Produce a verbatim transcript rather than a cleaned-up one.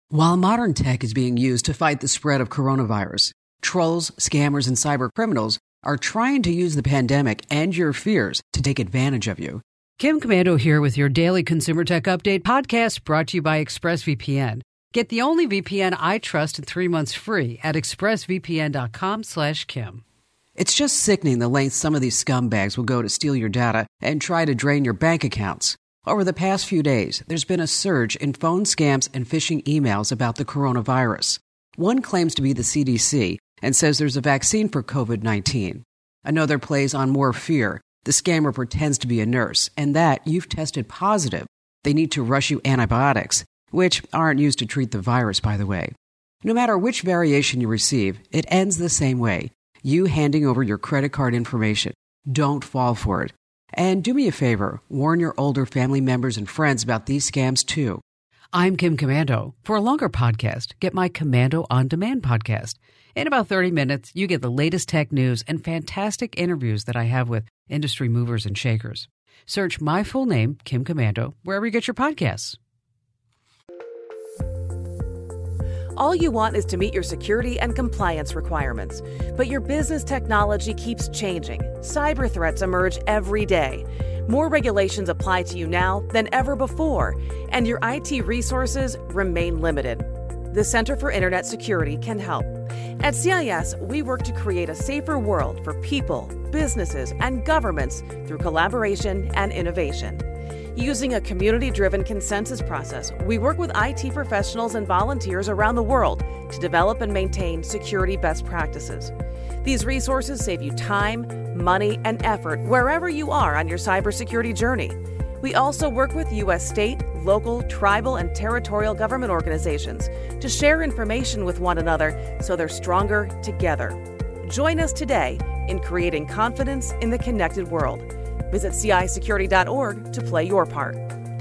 While modern tech is being used to fight the spread of coronavirus, trolls, scammers, and cyber criminals are trying to use the pandemic and your fears to take advantage of you. Kim Komando here with your daily Consumer Tech Update podcast brought to you by ExpressVPN. Get the only V P N I trust and three months free at expressvpn.com slash Kim. It's just sickening the lengths some of these scumbags will go to steal your data and try to drain your bank accounts. Over the past few days, there's been a surge in phone scams and phishing emails about the coronavirus. One claims to be the C D C and says there's a vaccine for covid nineteen. Another plays on more fear. The scammer pretends to be a nurse, and that you've tested positive. They need to rush you antibiotics, which aren't used to treat the virus, by the way. No matter which variation you receive, it ends the same way. You handing over your credit card information. Don't fall for it. And do me a favor, warn your older family members and friends about these scams too. I'm Kim Komando. For a longer podcast, get my Komando On Demand podcast. In about thirty minutes, you get the latest tech news and fantastic interviews that I have with industry movers and shakers. Search my full name, Kim Komando, wherever you get your podcasts. All you want is to meet your security and compliance requirements. But your business technology keeps changing. Cyber threats emerge every day. More regulations apply to you now than ever before, and your I T resources remain limited. The Center for Internet Security can help. At C I S, we work to create a safer world for people, businesses, and governments through collaboration and innovation. Using a community-driven consensus process, we work with I T professionals and volunteers around the world to develop and maintain security best practices. These resources save you time, money, and effort wherever you are on your cybersecurity journey. We also work with U S state, local, tribal, and territorial government organizations to share information with one another so they're stronger together. Join us today in creating confidence in the connected world. Visit C I security dot org to play your part.